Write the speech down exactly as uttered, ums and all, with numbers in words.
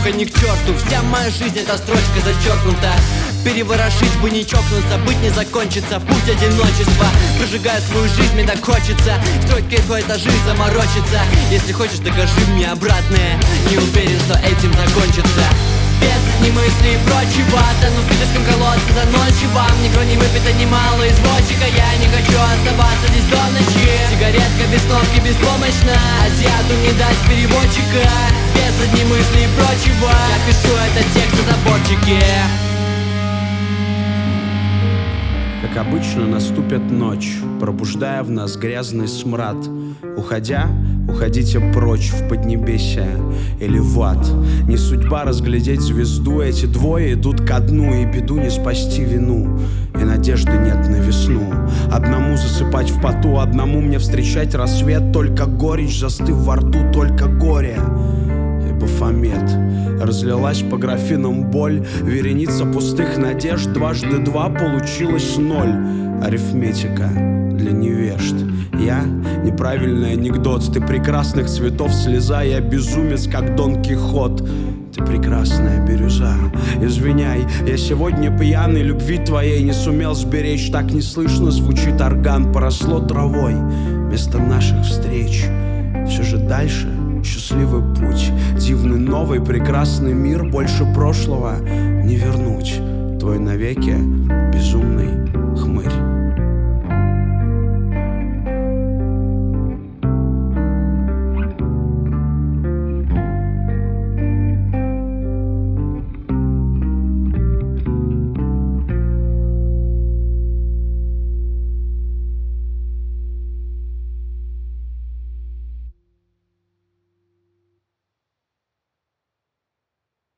братуха, ни к черту. Вся моя жизнь эта строчка зачеркнута. Переворошить бы не чокнуться, быть не закончится. Путь одиночества, прожигая свою жизнь, мне так хочется строить какой-то жизнь, заморочиться. Если хочешь, докажи мне обратное. Не уверен, что этим закончится. Без ни мыслей и прочего, тону в питерском колодце заносчиво. Ни крони выпито, ни мало извозчика. Я не хочу оставаться здесь до ночи. Сигаретка без кнопки, беспомощна. Азиату не дать переводчика. Без одни мыслей и прочего, я пишу этот текст на заборчике. Как обычно, наступит ночь, пробуждая в нас грязный смрад. Уходя, уходите прочь в поднебесье или в ад. Не судьба разглядеть звезду, эти двое идут ко дну. И беду не спасти вину, и надежды нет на весну. Одному засыпать в поту, одному мне встречать рассвет. Только горечь застыв во рту, только горе и Бафомет. Разлилась по графинам боль, вереница пустых надежд. Дважды два получилось ноль. Арифметика для невежд. Я — неправильный анекдот. Ты прекрасных цветов слеза. Я безумец, как Дон Кихот. Ты прекрасная бирюза. Извиняй, я сегодня пьяный, любви твоей не сумел сберечь. Так неслышно звучит орган, поросло травой вместо наших встреч. Все же дальше счастливый путь, дивный новый прекрасный мир. Больше прошлого не вернуть. Твой навеки безумный